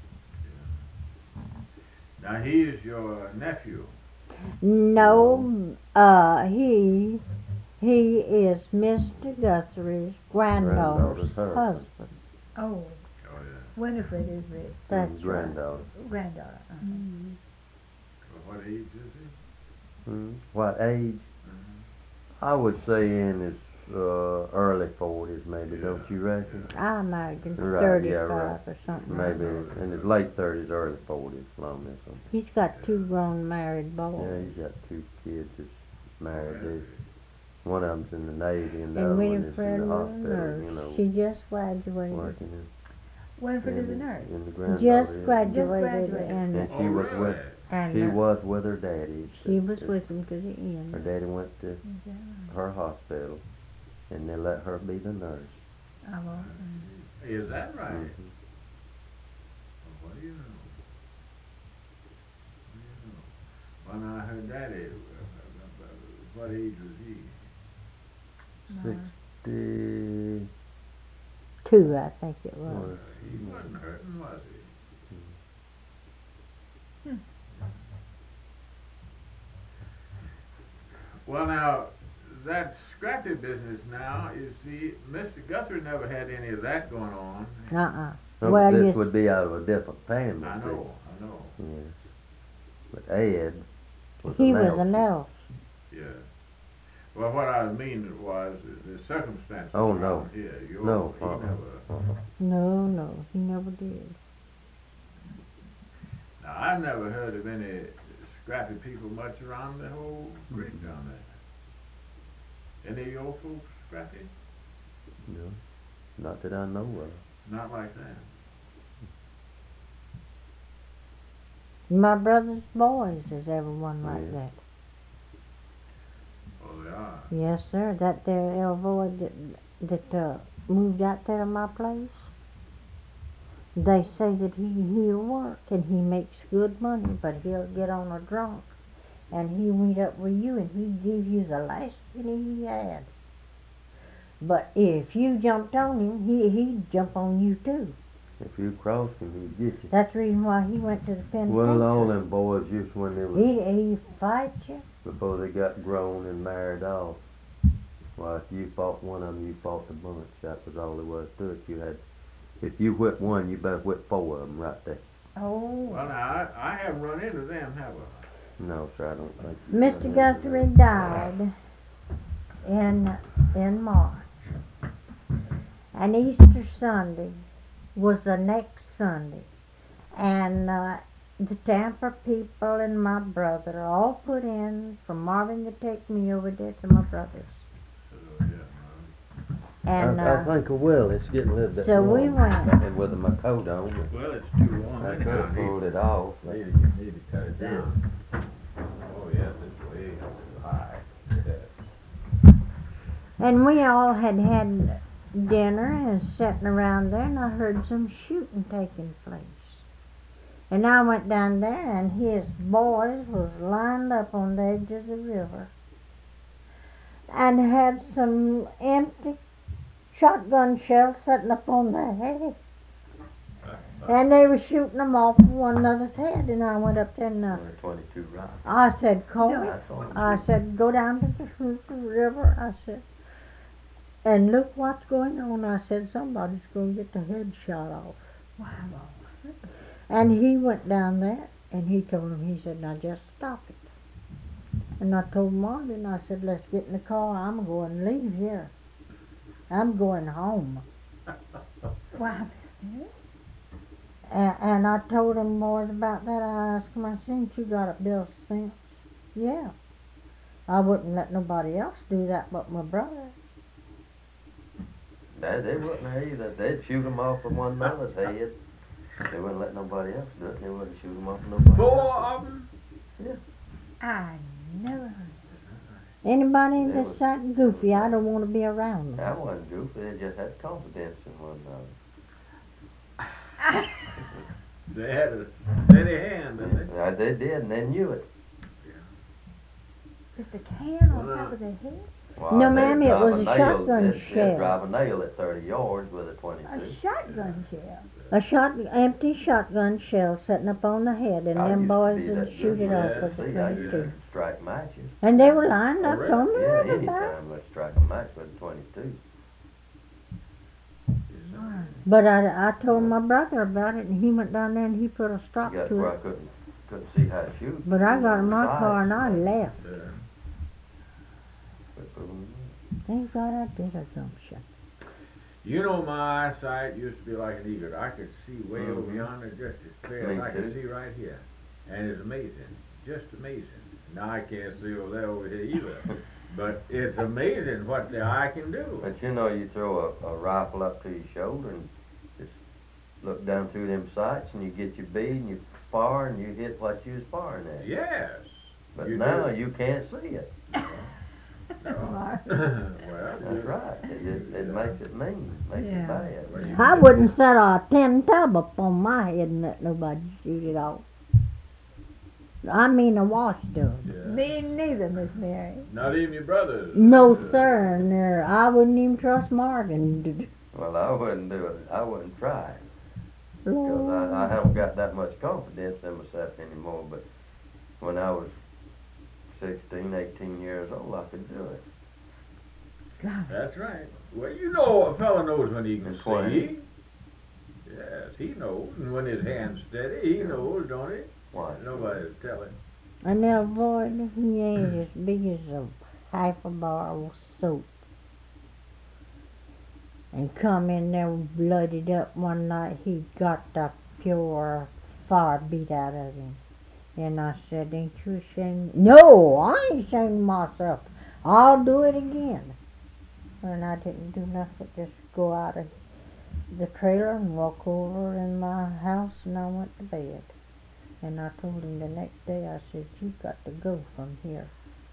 Now he's your nephew. No, he is Mr. Guthrie's granddaughter's husband. oh, Oh yeah. Winifred is his That's granddaughter. granddaughter. Mm-hmm. Well, what age is he? What age? I would say in his early 40s, maybe. Yeah. Don't you reckon? I imagine Right, 35 yeah, right. or something. Maybe in his late 30s, early 40s, along this one. He's got 2 grown married Yeah, boys. he's got 2 kids that's married. One of them's in the Navy and the And other one is Winifred in the was a hospital, nurse. you know, She just graduated. working in. Winifred is a nurse. And the Just granddaughter is. graduated. And And, she was with and she was with her daddy. she was with him to the end. Her daddy went to her hospital, and they let her be the nurse. Is that right? Mm-hmm. Well, what do you know? When I heard Daddy, what age was he? 2, I think it was. He wasn't hurting, was he? Well, now, that scrappy business now, you see, Mr. Guthrie never had any of that going on. Uh-uh. No, Well, but this you- would be out of a different family. I see. know. Yes. But Ed was He an was elf. an elf. Yeah. Well, what I mean was the circumstances Oh, no. around here. No, He never. No, he never did. Now, I've never heard of any scrappy people much around the whole creek down there. Any of your folks scrappy? No, not that I know of. Not like that. My brother's boys is everyone like Yeah. that. Oh, they are. Yes, sir. That there Elvoy that moved out there to my place. They say that he'll work and he makes good money, but he'll get on a drunk. And he went up with you and he'd give you the last penny he had. But if you jumped on him, he'd jump on you too. If you crossed him, he'd get you. That's the reason why he went to the penitentiary. Well, all them boys used when they was He fight you. before they got grown and married off. Well, if you fought one of them, you fought the bunch. That was all there was to it. If you whipped one, you better whip four of them right there. Oh. Well, now, I haven't run into them, have I? No, sir, I don't think. Mr. Guthrie died in March. And Easter Sunday was the next Sunday. And the Tampa people and my brother all put in for Marvin to take me over there to my brother's. Yeah. And I think I will. It's getting a little bit so we warm. went. And with my coat on, Well, it's too warm. I could have pulled it off. You need to cut it down. Oh, yes, it's way high. Yes. And we all had dinner and sitting around there, and I heard some shooting taking place. And I went down there, and his boys was lined up on the edge of the river and had some empty shotgun shells sitting up on their head. And they were shooting them off of one another's head, and I went up there and 22 rifles. I said, Cole, That's all. I said, go down to the river, I said, and look what's going on. I said, somebody's going to get their head shot off. Wow. And he went down there, and he told him, he said, now just stop it. And I told Marvin, I said, let's get in the car, I'm going to leave here. I'm going home. Wow. And I told him boys about that. I asked him, I said, you got a bill of sense? Yeah. I wouldn't let nobody else do that but my brother. They wouldn't either. They'd shoot them off of one another's head. They wouldn't let nobody else do it. They wouldn't shoot them off of nobody. 4 of them? Yeah. I never heard. Anybody in this side goofy, I don't want to be around them. That wasn't goofy. They just had confidence in one another. They had a steady hand, didn't they? They did, and they knew it. Just a can on top of their head? Well, No, they'd ma'am, it drive was a a nail- shotgun they'd shell. drive a nail at 30 yards with a 22. A shotgun shell. Empty shotgun shell sitting up on the head, and I them used to boys be would that shoot good. it off Yeah, with See, a I used 22. to strike matches. And they were lined up Oh, on the Yeah, river bank. anytime let's strike a match with a 22. But I told my brother about it, and he went down there and he put a stop Got to where I it. couldn't see how to shoot. But I got in my car and I left. Yeah. Thank God I did a gumption. You know, my eyesight used to be like an eagle. I could see way Mhm. over yonder just as clear Me as I can too. see right here. And it's amazing. Just amazing. Now I can't see over there over here either. But it's amazing what the eye can do. But you know, you throw a rifle up to your shoulder and just look down through them sights, and you get your bead and you fire and you hit what you was firing at. Yes. But you now do. you can't see it. No. Mark. Well, That's right. It makes it mean, makes Yeah. it bad. Well, you- I wouldn't set a tin tub up on my head and let nobody shoot it off. I mean a wash tub. Yeah. Me neither, Miss Mary. Not even your brothers. No, sir, and I wouldn't even trust Morgan to do. Well, I wouldn't do it. I wouldn't try it. Because Lord. I haven't got that much confidence in myself anymore. But when I was 16, 18 years old, I could do it. God. That's right. Well, you know, a fella knows when he can And 20. see. Yes, he knows. And when his hand's steady, he knows, don't he? Why? Nobody'll tell him. And now, boy, he ain't as big as a half a bar of soap. And come in there blooded up one night. He got the pure fire beat out of him. And I said, ain't you ashamed? No, I ain't ashamed of myself. I'll do it again. And I didn't do nothing but just go out of the trailer and walk over in my house, and I went to bed. And I told him the next day, I said, you've got to go from here.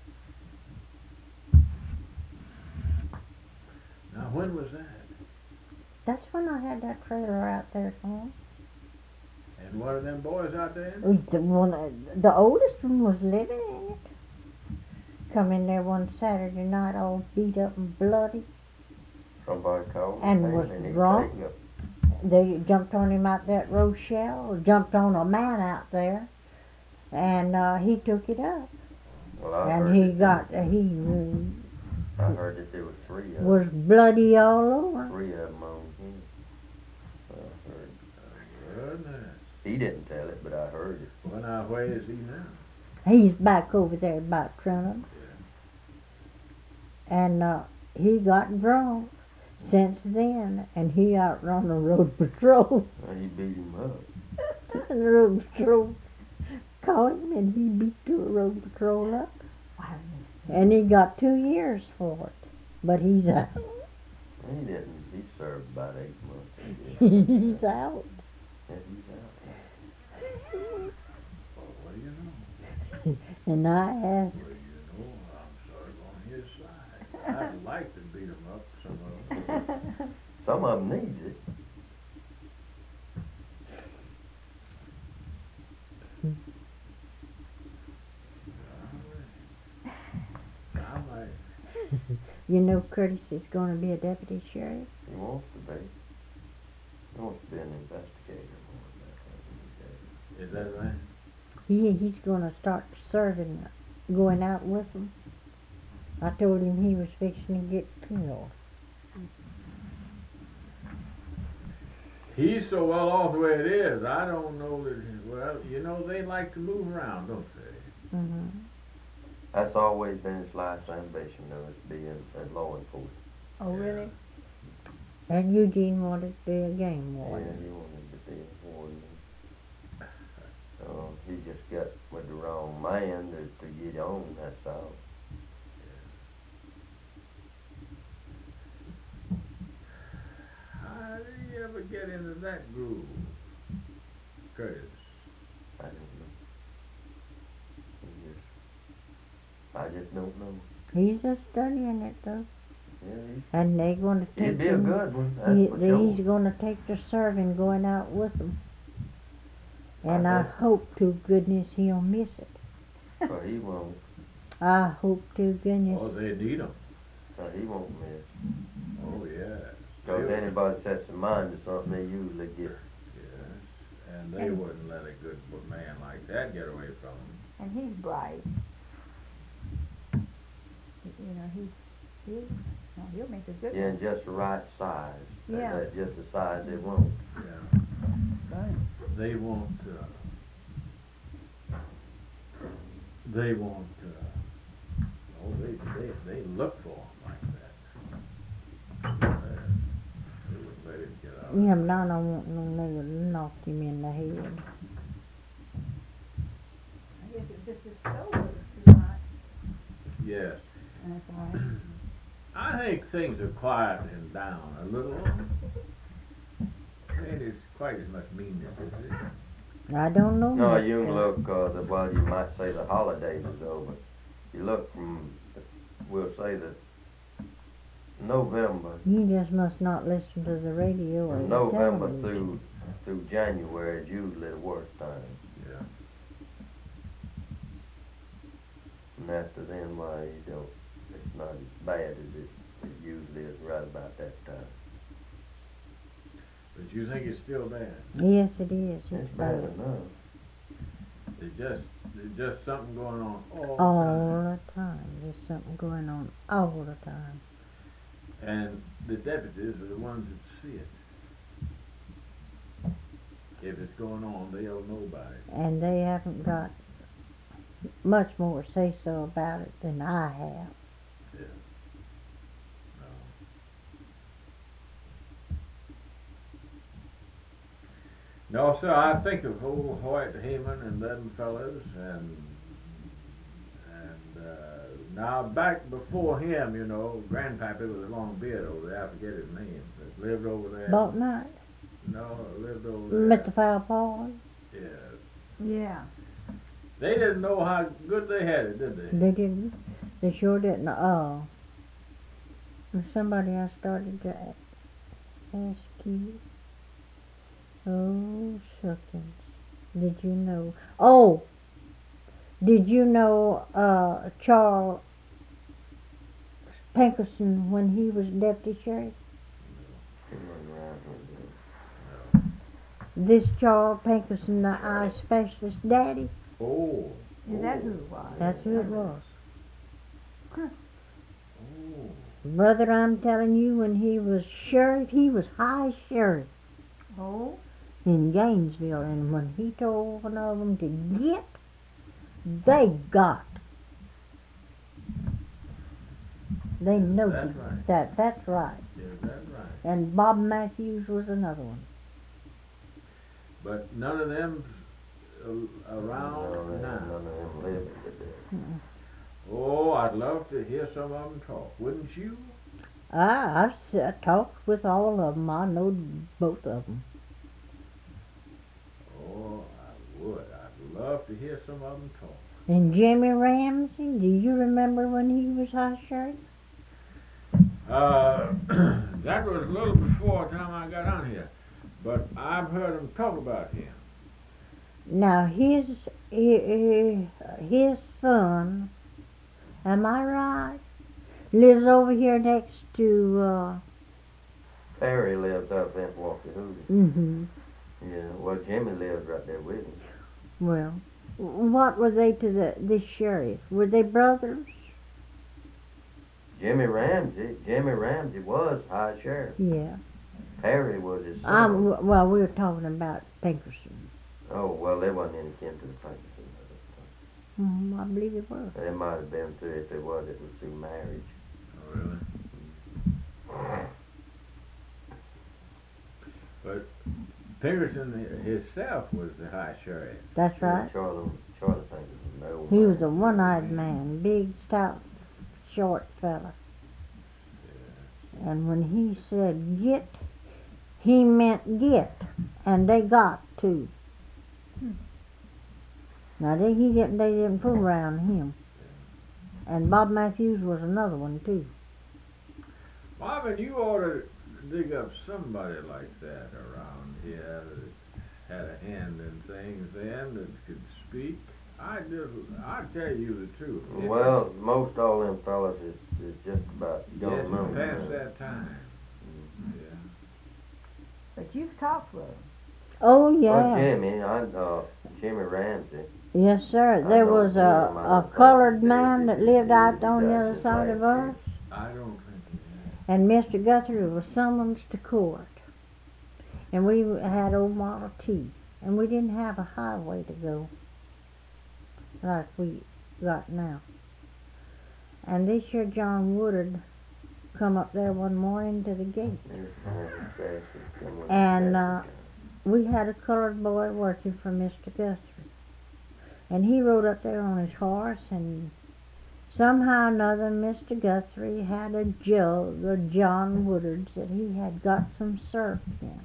Now, when was that? That's when I had that trailer out there for him. And one of them boys out there? The oldest one was living in it. Come in there one Saturday night all beat up and bloody. Somebody called And him, was and he drunk. take up. They jumped on him out there at Rochelle, jumped on a man out there, and he took it up. Well, I And heard he that got, there- he I heard that there was three of was them. bloody all over. Three of them on him. I heard. Goodness. He didn't tell it, but I heard it. Well, now, where is he now? He's back over there by Trenton. And he got drunk since then, and he outrun the road patrol. Well, he beat him up. And the road patrol caught him, and he beat the road patrol up. And he got 2 years for it. But he's out. He didn't. He served about 8 months. He's out. Yeah, he's out. Well, what do you know? And I asked, Well, you know, I'm sort of on his side. I'd like to beat him up, some of them. Some of them needs it. I might. you know Curtis is going to be a deputy sheriff? He wants to be. He wants to be an investigator more than that. Is that right? He's going to start serving, going out with them. I told him he was fixing to get killed. He's so well off the way it is, I don't know that, well, you know, they like to move around, don't they? Mm-hmm. That's always been his life's ambition, though, is to be in law enforcement. Oh, really? And Eugene wanted to be a game warden. Yeah, he wanted to be a warden. He just got with the wrong man to get on, that's all. How did you ever get into that groove, Curtis? I don't know. I just don't know. He's just studying it though. Yeah, And they're going to take he'd be a him. good one, that's for sure. He's going to take the serving going out with them. And I bet. hope to goodness he'll miss it. But he won't. I hope to goodness. Oh, they need him. But he won't miss. Oh, yeah. Because anybody sets their mind to something, they usually get. Yes, and they wouldn't let a good man like that get away from them. And he's bright. You know, he'll make a good Yeah, one. and just the right size. Yeah. That's just the size they want. Yeah. Right. They won't, they look for him like that. They wouldn't let him get out. Yeah, but I don't want no nigger to knock him in the head. I guess it's just his shoulder is too high. Yes. That's all right. I think things are quieting down a little. Ain't as quite as much meanness, is it? I don't know. No, much, you can uh, look, well, you might say the holidays is over. You look from, we'll say the November, You just must not listen to the radio or from the November television. through January is usually the worst time. Yeah. And after then, why, you don't, it's not as bad as it usually is right about that time. But you think it's still bad? Yes, it is. It's bad bad. enough. There's just something going on all the time. There's something going on all the time. And the deputies are the ones that see it. If it's going on, they'll know about it. And they haven't got much more say-so about it than I have. Yeah. No, sir, I think of old Hoyt Heyman and them fellas, and now back before him, you know, Grandpappy with a long beard over there, I forget his name, that lived over there. Baltnight? No, lived over there. Mr. Falpaw? Yeah. Yeah. They didn't know how good they had it, did they? They didn't. They sure didn't. There's somebody I started to ask you. Oh, shuckins. Did you know? Oh! Did you know Charles Pinkerson when he was deputy sheriff? No. This Charles Pinkerson, the eye specialist daddy? Oh. Is that who it was? That's who it was. Oh. Brother, I'm telling you, when he was sheriff, he was high sheriff. Oh? In Gainesville, and when he told one of them to get, they got. They know That's right. that's right. Yeah, that's right. And Bob Matthews was another one. But none of them around No, now. none of them living today. Mm-mm. Oh, I'd love to hear some of them talk, wouldn't you? I talked with all of them. I know both of them. Oh, I would. I'd love to hear some of them talk. And Jimmy Ramsey, do you remember when he was high sheriff? That was a little before the time I got on here, but I've heard them talk about him. Now his son, am I right, lives over here next to Perry lived up in Walker Hootie. Mm-hmm. Yeah, well, Jimmy lived right there with him. Well, what were they to this sheriff? Were they brothers? Jimmy Ramsey was high sheriff. Yeah. Perry was his son. Well, we were talking about Pinkerson. Oh, well, they wasn't any kin to the Pinkerson. I believe it was. They might have been through, if it was through marriage. Oh, really? But Pinkerson himself was the high sheriff. That's right. Charlie Pinkerson. No, He was a one-eyed man, big, stout, short fella. Yeah. And when he said get, he meant get, and they got to. Now they didn't fool around him. And Bob Matthews was another one too. Marvin, you ought to dig up somebody like that around here that had a hand in things then, that could speak. I tell you the truth. Well, most all them fellas is just about Yes, gone past that time. Yeah. But you've talked with him. Oh yeah. Well, Jimmy Ramsey. Yes, sir. There was a colored man that lived out on the other side of us, I don't think he had. and Mr. Guthrie was summoned to court. And we had old Model T, and we didn't have a highway to go like we got now. And this year John Woodard come up there one morning to the gate, and we had a colored boy working for Mr. Guthrie. And he rode up there on his horse, and somehow or another Mr. Guthrie had a jug of John Woodard's that he had got some syrup in.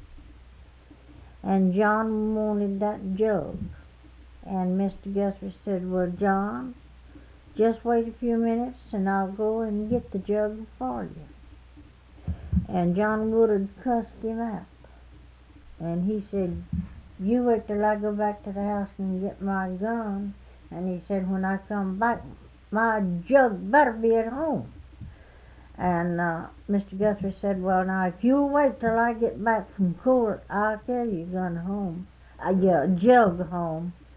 And John wanted that jug. And Mr. Guthrie said, well, John, just wait a few minutes and I'll go and get the jug for you. And John Woodard cussed him out. And he said, you wait till I go back to the house and get my gun. And he said, when I come back, my jug better be at home. And Mr. Guthrie said, well, now, if you'll wait till I get back from court, I'll carry your gun home, your jug home.